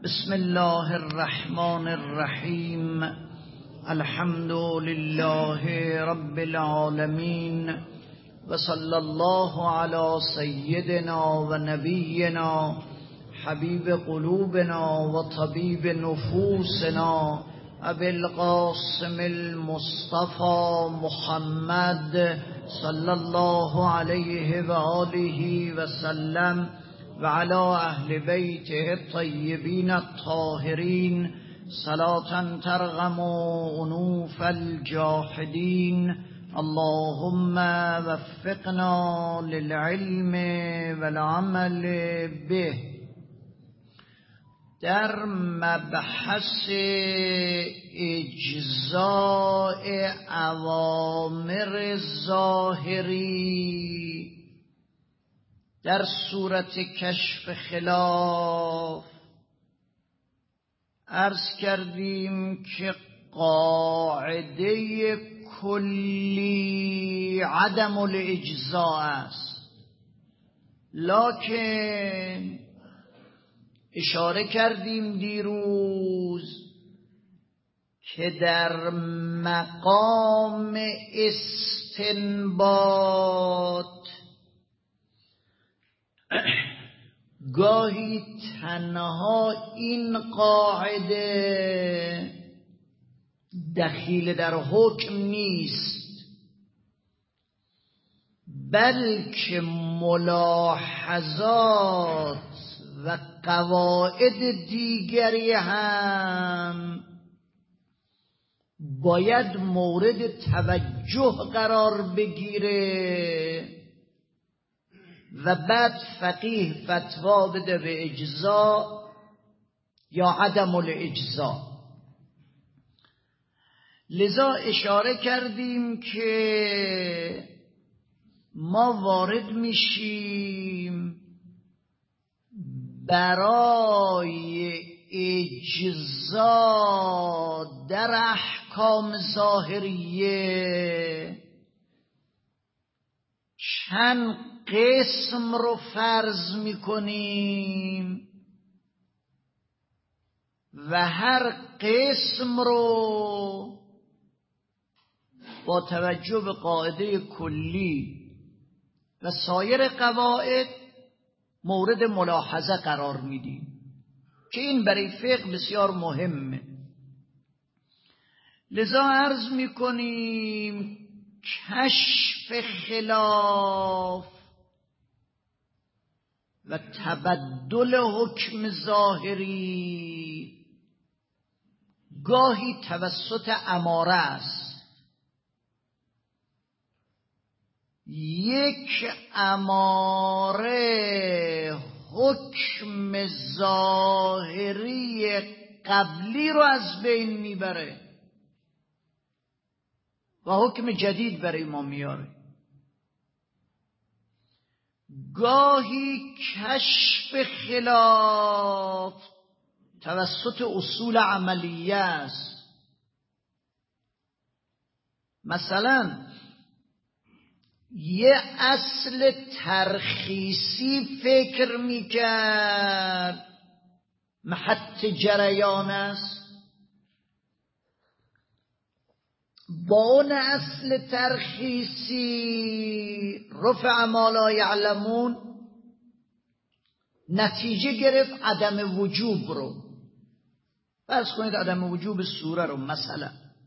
بسم الله الرحمن الرحیم. الحمد لله رب العالمین و صلی الله علی سیدنا و نبینا حبیب قلوبنا و طبیب نفوسنا ابی القاسم المصطفى محمد صلی الله علیه و آله و سلم و علی اهل بیته الطیبین الطاهرین صلاة ترغم انوف الجاحدین. اللهم وفقنا للعلم والعمل به. در مبحث اجزاء اوامر ظاهری در صورت کشف خلاف عرض کردیم که قاعده کلی عدم الاجزاء است، لکن اشاره کردیم دیروز که در مقام استنباط گاهی تنها این قاعده دخیل در حکم نیست، بلکه ملاحظات و قواعد دیگری هم باید مورد توجه قرار بگیره و بعد فقیه فتوا بده به اجزا یا عدم الاجزا. لذا اشاره کردیم که ما وارد میشیم برای اجزا در احکام ظاهریه چند قسم رو فرض میکنیم و هر قسم رو با توجه به قاعده کلی و سایر قواعد مورد ملاحظه قرار میدیم که این برای فقه بسیار مهمه. لذا عرض میکنیم کشف خلاف و تبدل حکم ظاهری گاهی توسط اماره است. یک اماره حکم ظاهری قبلی رو از بین میبره و حکم جدید برای ما میاره. گاهی کشف خلاف توسط اصول عملیه است. مثلا یه اصل ترخیصی فکر میکرد محط جریان است، با اون اصل ترخیصی رفع ما لا یعلمون نتیجه گرفت عدم وجوب رو. فرض کنید عدم وجوب سوره رو مثلا،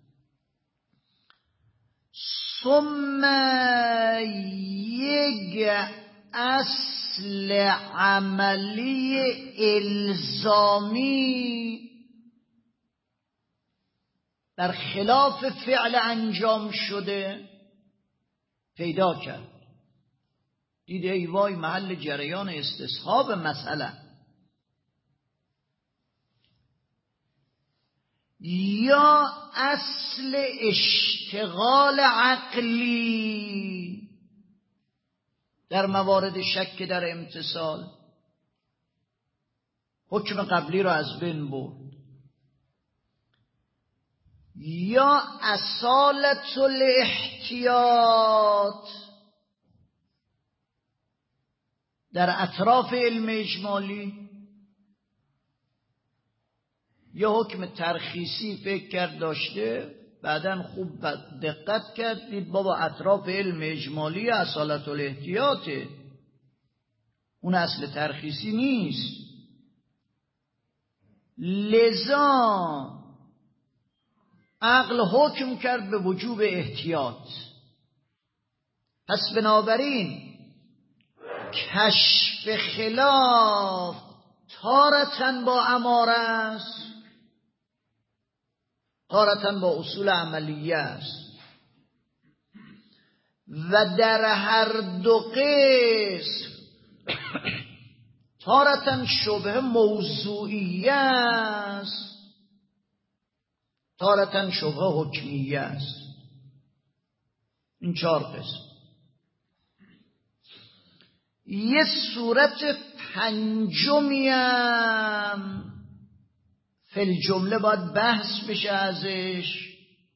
ثم یک اصل عملی الزامی در خلاف فعل انجام شده پیدا کرد. دیده ای وای محل جریان استصحاب مثلا، یا اصل اشتغال عقلی در موارد شک در امتصال حکم قبلی رو از بین برد، یا اصالت الاحتیاط در اطراف علم اجمالی یه حکم ترخیصی فکر کرد داشته، بعدن خوب دقت کرد دید بابا اطراف علم اجمالی اصالت الاحتیاطه، اون اصل ترخیصی نیست. لذا عقل حکم کرد به وجوب احتیاط. پس بنابراین کشف خلاف تارتاً با اماره است، تارتاً با اصول عملیه است و در هر دو قسم تارتاً شبه موضوعیه است، تارتاً شبه حکمیه است. این 4 قسم. یه صورت پنجمی هم فی الجمله باید بحث بشه ازش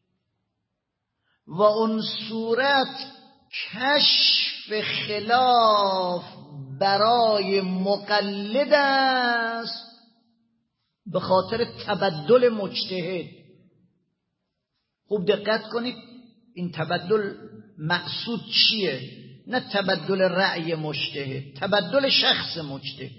و اون صورت کشف خلاف برای مقلد است به خاطر تبدل مجتهد. خوب دقت کنید این تبدل مقصود چیه؟ نه تبدل رأی مجتهد، تبدل شخص مجتهد.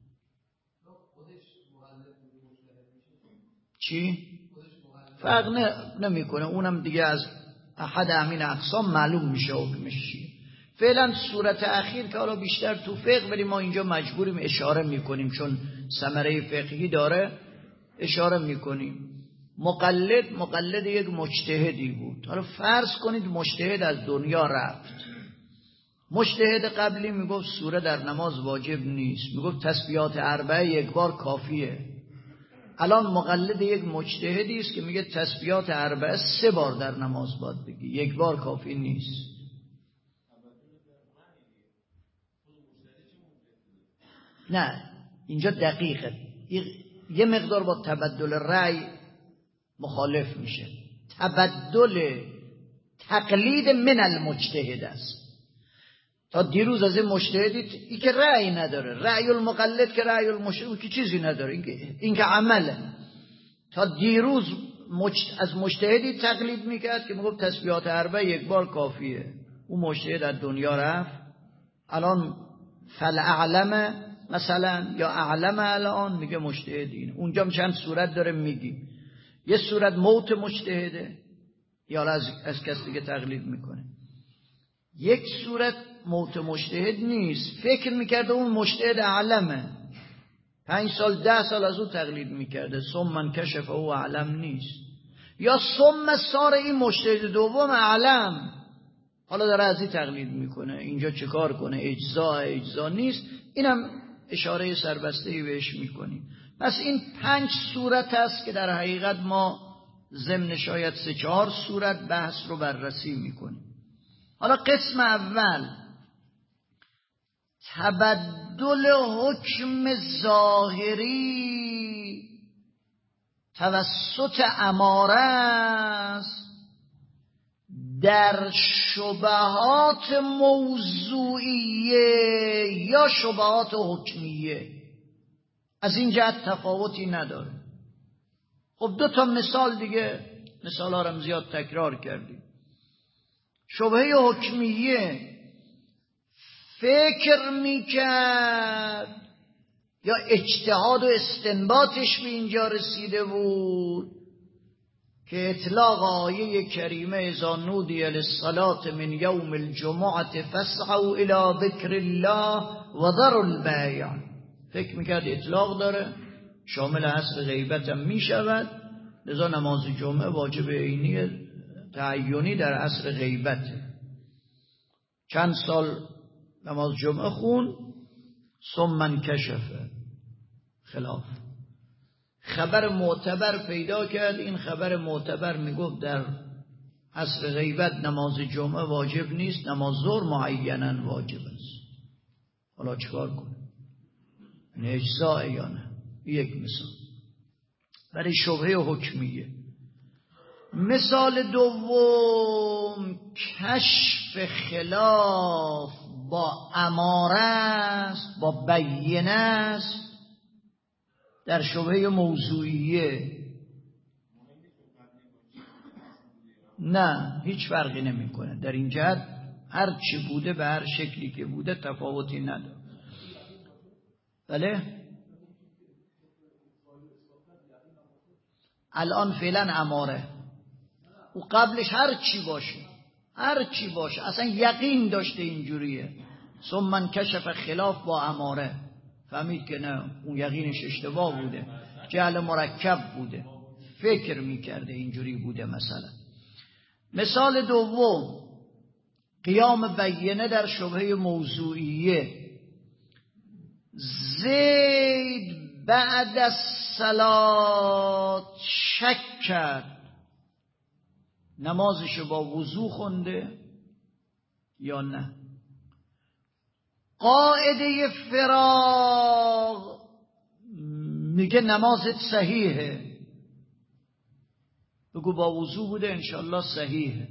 چی؟ فرق نمیکنه، اونم دیگه از احد همین اقسام معلوم میشه حکمش چیه. فعلا صورت اخیر که حالا بیشتر تو فقه، ولی ما اینجا مجبوریم اشاره میکنیم چون ثمره فقهی داره، اشاره میکنیم. مقلد یک مجتهدی بود. حالا فرض کنید مجتهد از دنیا رفت. مجتهد قبلی میگفت سوره در نماز واجب نیست، میگفت تسبیحات 4 یک بار کافیه. الان مقلد یک مجتهدی است که میگه تسبیحات 4 3 بار در نماز باید بگی، یک بار کافی نیست. نه اینجا دقیقه، یه مقدار با تبدل رأی مخالف میشه. تبدل تقلید من المجتهد است. تا دیروز از این مجتهدی این که رأی نداره، رأی المقلد که رأی المجتهد که چیزی نداره، این که عمله. تا دیروز از مجتهدی تقلید میکرد که میگفت تسبیحات 4 یک بار کافیه، اون مجتهد از دنیا رفت. الان فالاعلم مثلا یا اعلم الان میگه مجتهدین. اونجا چند صورت داره میگیم. یه صورت موت مجتهده یا از کسی دیگه تقلید میکنه. یک صورت موت مجتهد نیست، فکر میکرده اون مجتهد اعلمه، 5 سال 10 سال از او تقلید میکرده، ثم کشف او اعلم نیست. یا ثم صار این مجتهد دوم اعلم، حالا داره از این تقلید میکنه. اینجا چه کار کنه؟ اجزا نیست. اینم اشاره سربسته‌ای بهش میکنیم. پس این 5 صورت است که در حقیقت ما ضمن شاید 3-4 صورت بحث رو بررسی میکنیم. حالا قسم اول تبدل حکم ظاهری توسط اماره است در شبهات موضوعیه یا شبهات حکمیه. از این جهت تفاوتی نداره. خب 2 مثال دیگه، مثال ها رو زیاد تکرار کردیم. شبهه حکمیه فکر میکرد یا اجتهاد و استنباطش به اینجا رسیده بود که اطلاق آیه کریمه اذا نودی للصلاة من یوم الجمعة فاسعوا الى ذکر الله و ذروا البیع، فکر میکرد اطلاق داره، شامل عصر غیبت هم میشود، لذا نماز جمعه واجب عینی تعینی در عصر غیبته. چند سال نماز جمعه خون، ثم کشفه خلاف. خبر معتبر پیدا کرد، این خبر معتبر میگفت در عصر غیبت نماز جمعه واجب نیست، نماز ظهر معیناً واجب است. حالا چیکار کنه؟ اجزاء یا نه؟ یک مثال برای شبهه حکمیه. مثال دوم کشف خلاف با اماره است، با بینه است در شبهه موضوعیه. نه، هیچ فرقی نمیکنه در این جهت. هر چی بوده به هر شکلی که بوده تفاوتی نداره. بله الان فعلا اماره، و قبلش هر چی باشه اصلا یقین داشته اینجوریه. ثم من کشف خلاف با اماره، فهمید که نه اون یقینش اشتباه بوده، جهل مرکب بوده، فکر میکرده اینجوری بوده. مثال دوم، قیام بینه در شبهه موضوعیه. زید بعد از صلات شک کرد نمازشو با وضو خونده یا نه. قاعده فراغ میگه نمازت صحیحه، بگو با وضو بوده انشالله صحیحه.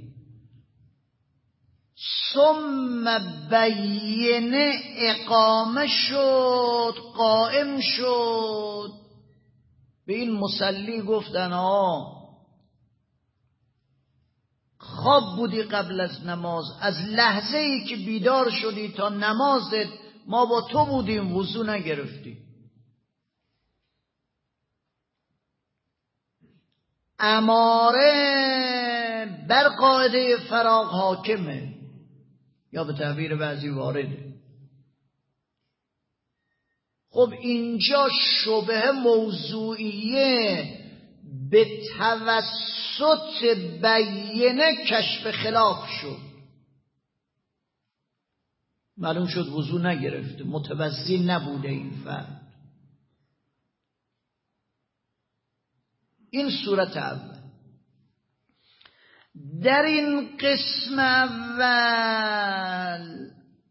ثم بینه اقامه شد، قائم شد، به این مصلی گفتن خواب بودی قبل از نماز، از لحظه ای که بیدار شدی تا نمازت ما با تو بودیم، وضو نگرفتی. اماره بر قاعده فراغ حاکمه، یا به تعبیر بعضی وارده. خب اینجا شبهه موضوعیه به توسط بینه کشف خلاف شد، معلوم شد وضو نگرفته، متوضی نبوده این فرد. این صورت اول. در این قسم اول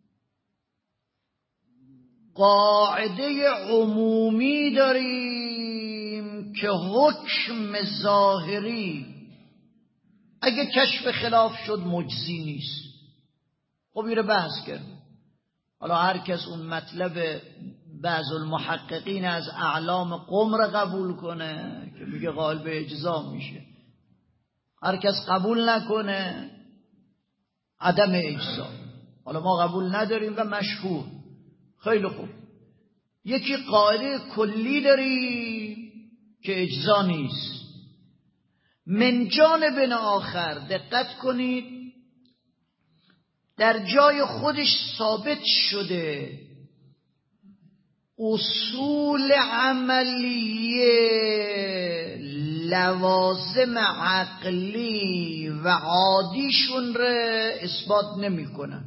قاعده عمومی داریم که حکم ظاهری اگه کشف خلاف شد مجزی نیست. خب این رو بحث کرد. حالا هر کس اون مطلب بعض المحققین از اعلام قمر قبول کنه که میگه غالب اجزا میشه، هر کس قبول نکنه عدم اجزا. حالا ما قبول نداریم و مشهور. خیلی خوب، یکی قاعده کلی داری که اجزا نیست. من جانب آخر دقت کنید، در جای خودش ثابت شده اصول عملیه لوازم عقلی و عادیشون رو اثبات نمی کنن.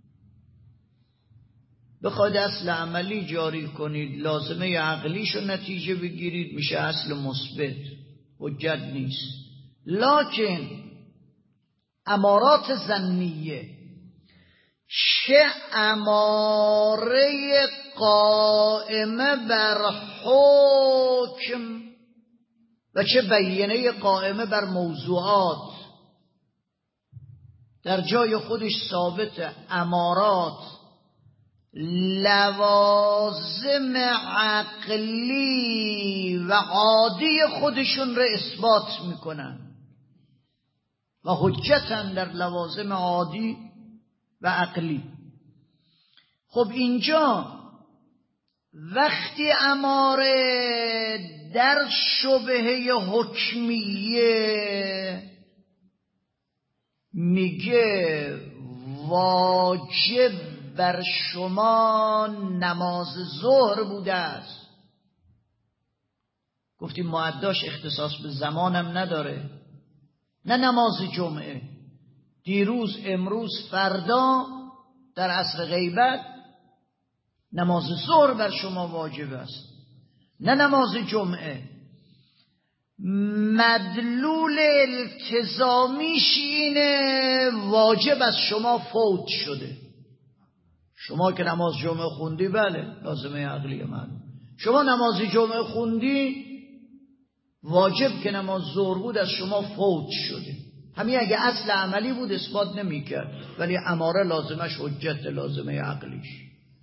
بخواید اصل عملی جاری کنید لازمه عقلیشو نتیجه بگیرید، میشه اصل مثبت، حجت نیست. لکن امارات ظنیه، چه اماره قائمه بر حکم و چه بینه قائمه بر موضوعات، در جای خودش ثابت. امارات لوازم عقلی و عادی خودشون رو اثبات میکنن و حجتن در لوازم عادی و عقلی. خب اینجا وقتی اماره در شبهه حکمیه میگه واجب بر شما نماز ظهر بوده است، گفتیم معداش اختصاص به زمانم نداره، نه نماز جمعه، دیروز، امروز، فردا در عصر غیبت نماز ظهر بر شما واجب است، نه نماز جمعه. مدلول التزامیش اینه واجب از شما فوت شده. شما که نماز جمعه خوندی بله لازمه عقلی من، شما نماز جمعه خوندی، واجب که نماز ظهر بود از شما فوت شده. همین اگه اصل عملی بود اثبات نمی کرد، ولی اماره لازمش حجت لازمه عقلیش.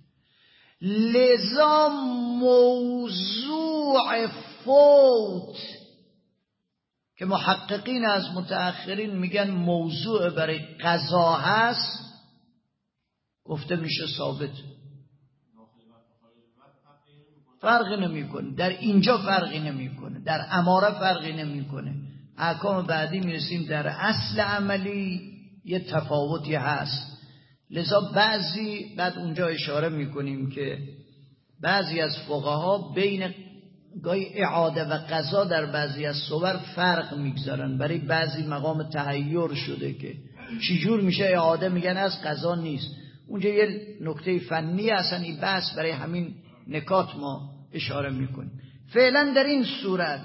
لذا موضوع فوت که محققین از متأخرین میگن موضوع برای قضا هست، گفته میشه ثابت. فرقی نمیکنه، در اینجا فرقی نمیکنه، در اماره فرقی نمیکنه. احکام بعدی میرسیم در اصل عملی یه تفاوتی هست. لذا بعضی بعد اونجا اشاره میکنیم که بعضی از فقها بین گاهی اعاده و قضا در بعضی از صور فرق میگذارن. برای بعضی مقام تحیر شده که چجور میشه اعاده، میگن از قضا نیست. اونجا یه نکته فنی اصلا این بحث، برای همین نکات ما اشاره میکنیم. فعلا در این صورت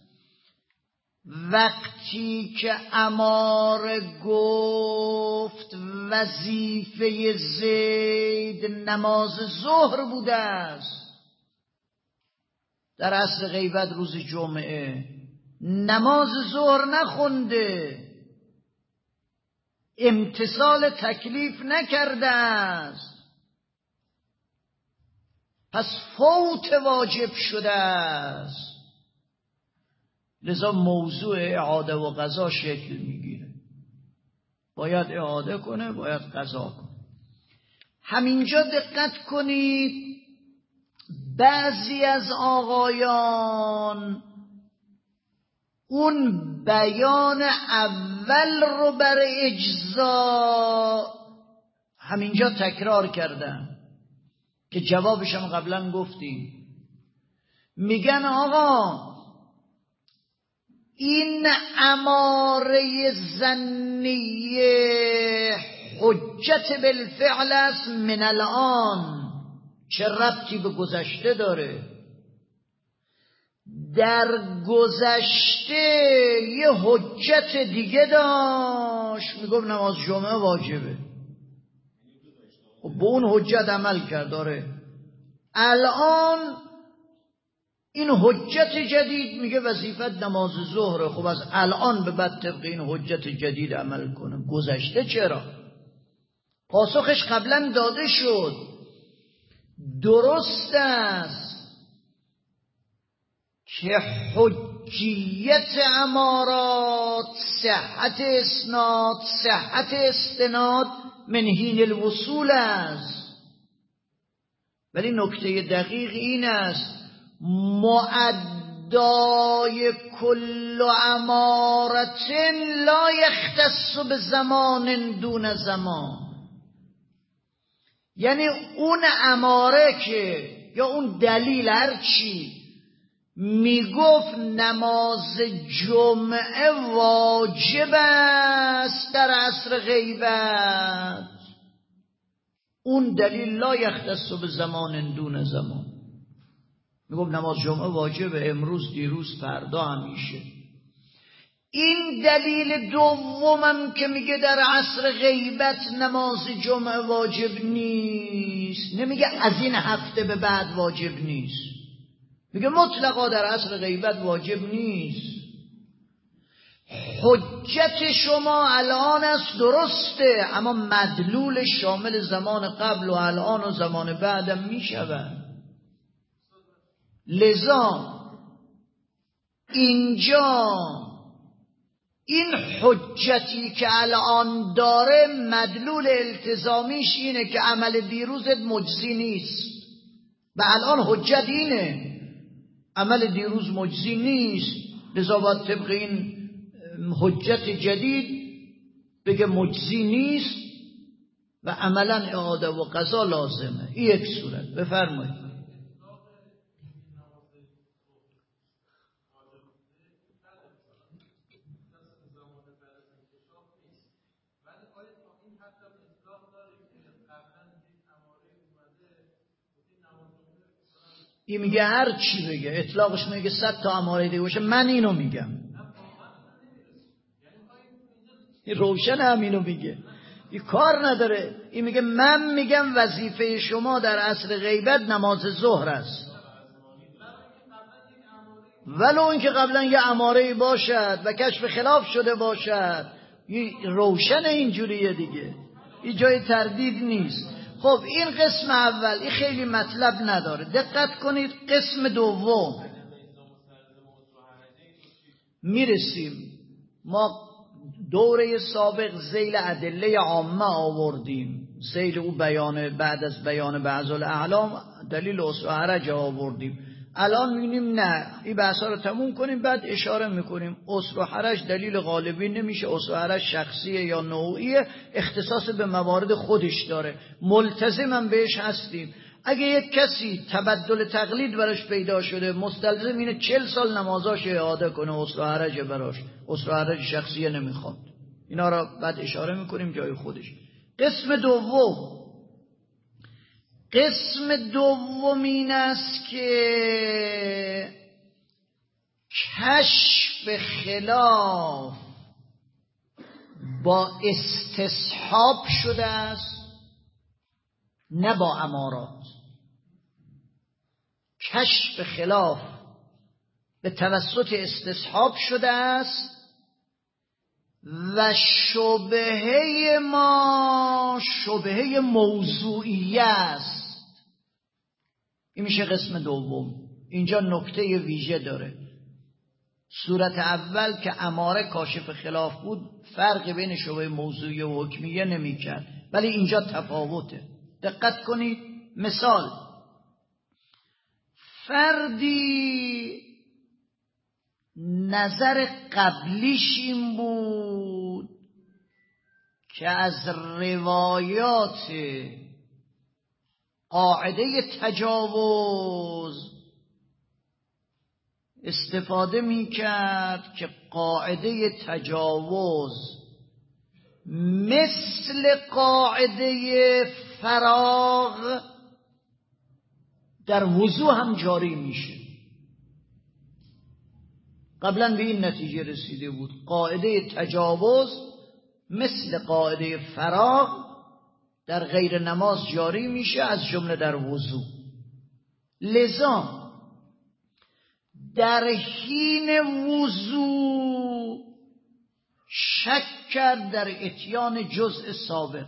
وقتی که عمار گفت وظیفه زید نماز ظهر بوده است، در عصر غیبت روز جمعه نماز ظهر نخونده، امتثال تکلیف نکرده است، پس فوت واجب شده است. لذا موضوع اعاده و قضا شکل میگیره، باید اعاده کنه، باید قضا کنه. همینجا دقت کنید، بعضی از آقایان اون بیان اول رو بر اجزا همینجا تکرار کردن که جوابش هم قبلا گفتیم. میگن آقا این اماره ظنیه حجت بالفعل است من الان، چه ربطی به گذشته داره؟ در گذشته یه حجت دیگه داشت، میگفت نماز جمعه واجبه، و به اون حجت عمل کرد. داره الان این حجت جدید میگه وظیفت نماز ظهره، خب از الان به بعد طبق این حجت جدید عمل کنه. گذشته چرا؟ پاسخش قبلا داده شد. درست است که حجیت امارات، صحت اسناد، صحت استناد من حین الوصول است، ولی نکته دقیق این است معدای کل امارت لا یختص به زمان دون زمان. یعنی اون اماره که یا اون دلیل هرچی میگفت نماز جمعه واجب است در عصر غیبت، اون دلیل لا یختص به زمان دون زمان. میگفت نماز جمعه واجبه، امروز، دیروز، فردا، همیشه. این دلیل دومم که میگه در عصر غیبت نماز جمعه واجب نیست، نمیگه از این هفته به بعد واجب نیست، میگه مطلقا در عصر غیبت واجب نیست. حجت شما الان است، درسته، اما مدلول شامل زمان قبل و الان و زمان بعدم میشود. لذا اینجا این حجتی که الان داره مدلول التزامیش اینه که عمل دیروزت مجزی نیست، و الان حجت اینه عمل دیروز مجزی نیست، لذا باید طبق این حجت جدید بگه مجزی نیست و عملا اعاده و قضا لازمه. این یک صورت. بفرمایید. این میگه هر چی بگه، اطلاقش میگه 100 تا اماره دیگه باشه، من اینو میگم. این روشن همینو میگه، این کار نداره. این میگه من میگم وظیفه شما در عصر غیبت نماز ظهر است، ولو اینکه قبلا یه اماره باشد و کشف خلاف شده باشد. روشن اینجوریه دیگه، این جای تردید نیست. خب این قسم اول این خیلی مطلب نداره. دقت کنید قسم دوم. میرسیم. ما دوره سابق ذیل ادله عامه آوردیم، ذیل او بیان بعد از بیان بعض الاعلام دلیل اصل و حرج آوردیم. الان می‌بینیم نه، این بحثا رو تموم کنیم بعد اشاره میکنیم اصل و حرج دلیل غالبی نمیشه، اصل و حرج شخصیه یا نوعیه، اختصاص به موارد خودش داره، ملتزمم بهش هستیم. اگه یک کسی تبدل تقلید براش پیدا شده مستلزم اینه 40 سال نمازاش اعاده کنه، اصل و حرج براش، اصل و حرج شخصیه نمیخواد. اینا را بعد اشاره میکنیم جای خودش. قسم دوم این است که کشف خلاف با استصحاب شده است نه با امارات. کشف خلاف به توسط استصحاب شده است و شبهه ما شبهه موضوعیه است. این میشه قسم دوم. اینجا نکته ویژه داره. صورت اول که اماره کاشف خلاف بود فرق بین شبهه موضوعیه و حکمیه نمی کرد، ولی اینجا تفاوته. دقت کنید. مثال، فردی نظر قبلیش این بود که از روایات قاعده تجاوز استفاده می کرد که قاعده تجاوز مثل قاعده فراغ در وضوح هم جاری میشه. قبلا به این نتیجه رسیده بود قاعده تجاوز مثل قاعده فراغ در غیر نماز جاری میشه، از جمله در وضو. لذا در حین وضو شک کرد در اتیان جزء سابق،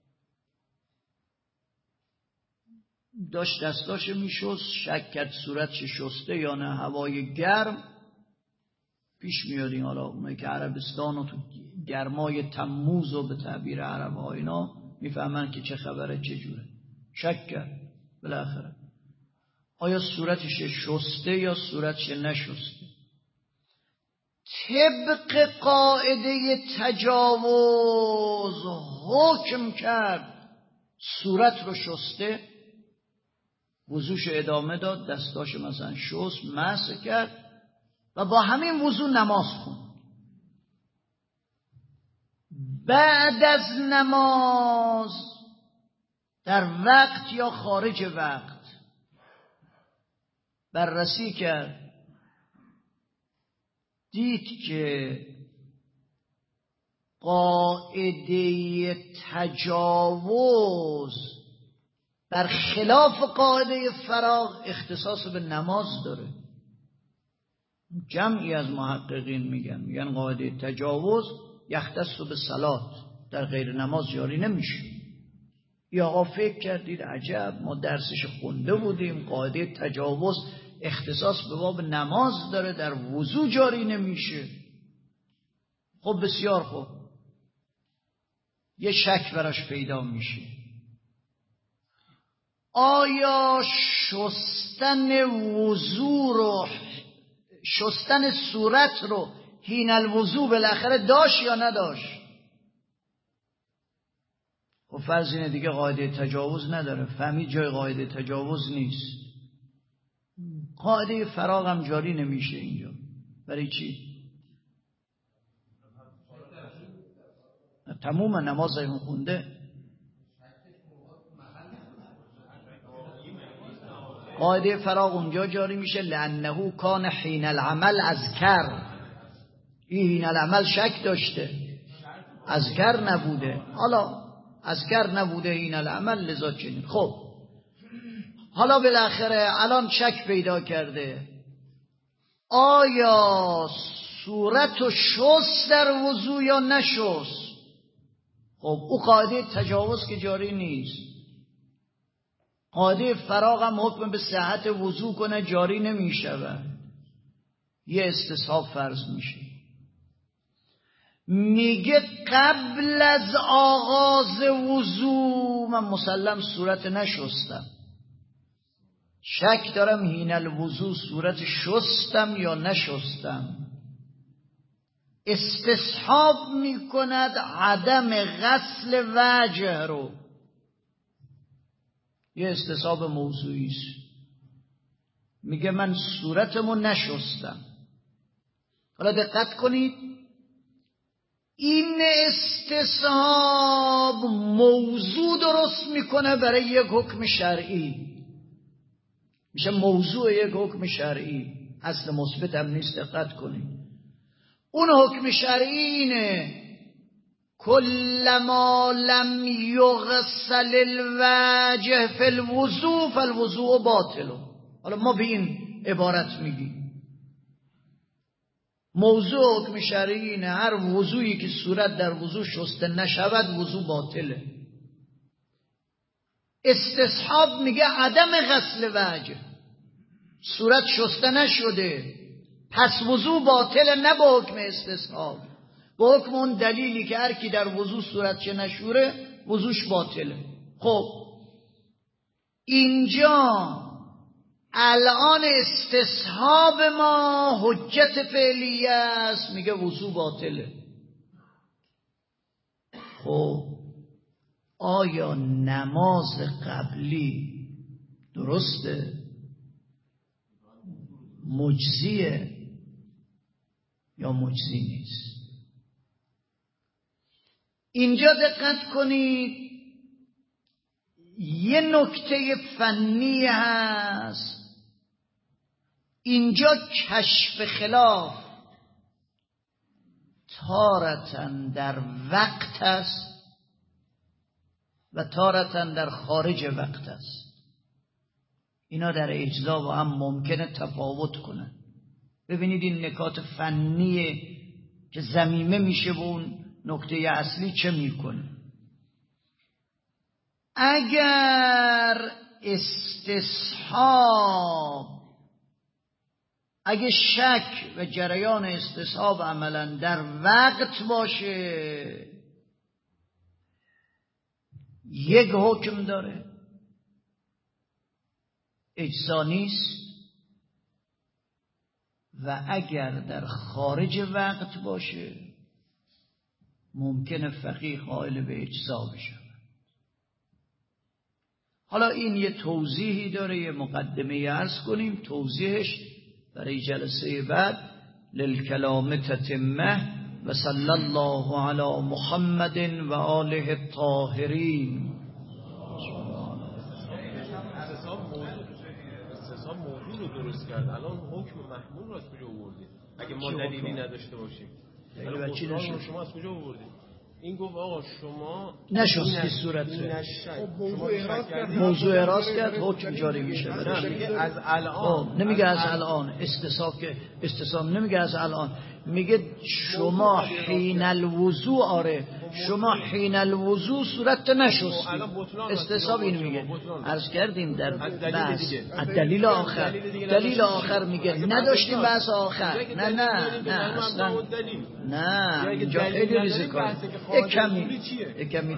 داشت دستاشو میشست، شک کرد صورتش شسته یا نه، هوای گرم پیش میاد. این حالا اونایی که عربستان و تو گرمای تموز و به تعبیر عرب ها اینا میفهمن که چه خبره چه جوره. شک کرد بالاخره آیا صورتش شسته یا صورتش نشسته. طبق قاعده تجاوز حکم کرد صورت رو شسته، وضوش ادامه داد، دستاش مثلا شست، مسح کرد و با همین وضو نماز خوند. بعد از نماز در وقت یا خارج وقت بررسی کرد، دید که قاعده تجاوز بر خلاف قاعده فراغ اختصاص به نماز داره. جمعی از محققین میگن قاعده تجاوز یختص به صلات، در غیر نماز جاری نمیشه. یا آقا فکر کردید عجب ما درسش خونده بودیم قاعده تجاوز اختصاص به باب نماز داره در وضو جاری نمیشه. خب بسیار خوب، یه شک براش پیدا میشه. آیا شستن وضو رو، شستن صورت رو حین الوضو بالاخره داشت یا نداشت؟ و فرض اینه دیگه قاعده تجاوز نداره، فهمید جای قاعده تجاوز نیست. قاعده فراغ هم جاری نمیشه اینجا. برای چی؟ تموم نماز این خونده. قاعده فراغ اونجا جاری میشه لانه کان حین العمل اذکر. این حین العمل شک داشته، اذکر نبوده. حالا اذکر نبوده حین العمل لذا چنین. خب حالا بالاخره الان شک پیدا کرده آیا صورتو شست در وضو یا نشست. خب او قاعده تجاوز که جاری نیست، قاعده فراغ هم حکم به صحت وضو کنه جاری نمی شود. یه استصحاب فرض میشه. میگه قبل از آغاز وضو من مسلم صورت نشستم، شک دارم حین الوضو صورت شستم یا نشستم. استصحاب میکند عدم غسل وجه رو. یه استصحاب موضوعی است. میگه من صورتمو نشستم. حالا دقت کنید، این استصحاب موضوع درست میکنه برای یک حکم شرعی، میشه موضوع یک حکم شرعی، اصل مثبت هم نیست. دقت کنید، اون حکم شرعی اینه کلما لم یغسل الوجه فی الوضوء فالوضوء باطل. حالا ما به این عبارت میگیم موضوع حکم شرعی اینه هر وضوعی که صورت در وضوع شسته نشود وضوع باطله. استصحاب میگه عدم غسل وجه، صورت شسته نشده پس وضوع باطله، نه با حکم استصحاب، با حکم اون دلیلی که هر کی در وضوع صورت چه نشوره وضوعش باطله. خب اینجا الان استصحاب ما حجت فعلیه است، میگه وضوع باطله. خب آیا نماز قبلی درسته؟ مجزیه یا مجزی نیست؟ اینجا دقت کنید، یه نکته فنی هست اینجا. کشف خلاف تارتاً در وقت است و تارتاً در خارج وقت است. اینا در اجزا با هم ممکنه تفاوت کنن. ببینید این نکات فنیه که ضمیمه میشه به اون نکته اصلی چه میکنه. اگر استصحاب، اگه شک و جریان استصحاب عملا در وقت باشه یک حکم داره، اجزا نیست. و اگر در خارج وقت باشه ممکنه فقیه قائل به اجزا بشه. حالا این یه توضیحی داره، یه مقدمه عرض کنیم، توضیحش برای جلسه بعد. للکلام تتمه و صلی الله علی محمد و آله الطاهرین. استصحاب موضوع رو درست کرد، الان حکم محمول رو از کجا آوردید؟ اگه ما دلیلی نداشته باشیم شما از کجا آوردید؟ این گفت آقا شما نشستی صورت موضوع احراز کرد حکم جاری میشه. از الان نمیگه از الان، استصحاب نمیگه از الان، میگه شما حین الوضوع. آره شما حین الوضوع صورت نشستی. استصحاب این میگه. عرض کردیم در بحث دلیل آخر، دلیل آخر میگه نداشتیم بحث آخر. نه اصلا نه، اینجا خیلی ریزکاره. یک کمی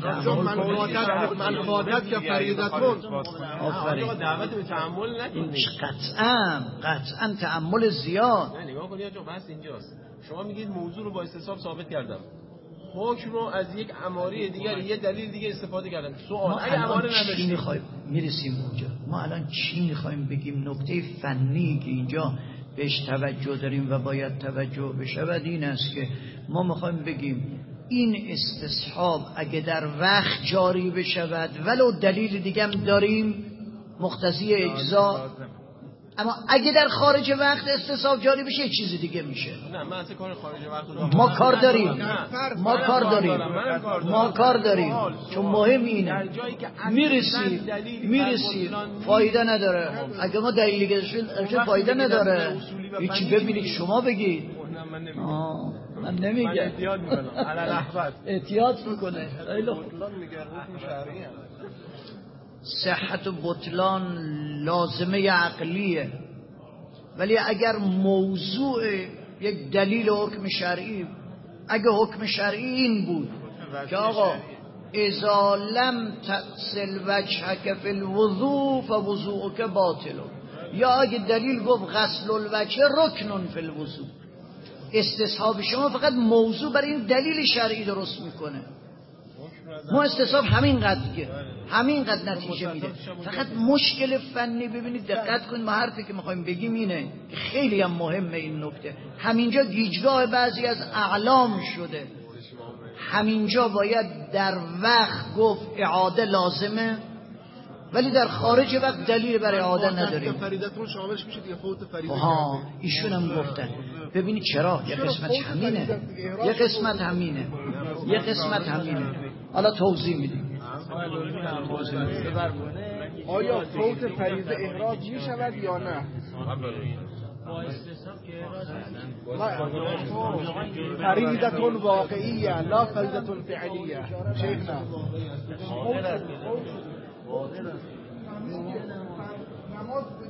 منفعت یا فریضتون. آفرین. دعوت به تأمل نکنید. قطعا تأمل زیاد. نه نگاه کنید آقا بحث اینجاست. شما میگید موضوع رو با استصحاب ثابت کردم، حکم رو از یک اماره دیگر یه دلیل دیگه استفاده کردم. سوال اگه اماره نداشتیم میرسیم اونجا. ما الان چی میخوایم بگیم؟ نکته فنی که اینجا بهش توجه داریم و باید توجه بشود این است که ما میخوایم بگیم این استصحاب اگه در وقت جاری بشود ولو دلیل دیگه هم داریم مقتضی اجزا، اما اگه در خارج وقت استصحاب جاری بشه چیز دیگه میشه. نه من اصلا کار خارج وقت ما کار داریم چون مهم اینه. میرسی فایده نداره. اگه ما دلیلی گذاشتیم فایده نداره. هیچی. ببینید شما بگید. من نمیگم. احتیاط میکنه. صحت و بطلان لازمه عقلیه. ولی اگر موضوع یک دلیل حکم شرعی، اگه حکم شرعی این بود که آقا اذا لم تغسل وجهک فی الوضوء فوضوءک باطل، یا اگه دلیل گفت غسل الوجه رکن فی الوضوء، استصحاب شما فقط موضوع برای این دلیل شرعی درست میکنه. ما استصحاب همین قد نتیجه میده. فقط مشکل فنی، ببینید دقت کنید، ما حرفی که میخوایم بگیم اینه، خیلی هم مهمه این نکته. همینجا گیجگاه بعضی از اعلام شده، همینجا باید در وقت گفت اعاده لازمه، ولی در خارج وقت دلیل برای اعاده نداریم. فریدتون شاملش میشه دیگه، فوت فریضه. ایشون هم گفتن. ببینید چرا یه قسمت همینه. حالا توضیح میدیم. آیا فوت فریضه احراز میشود یا نه؟ فریضه واقعیه لا فریضه فعلیه. شیخنا نماز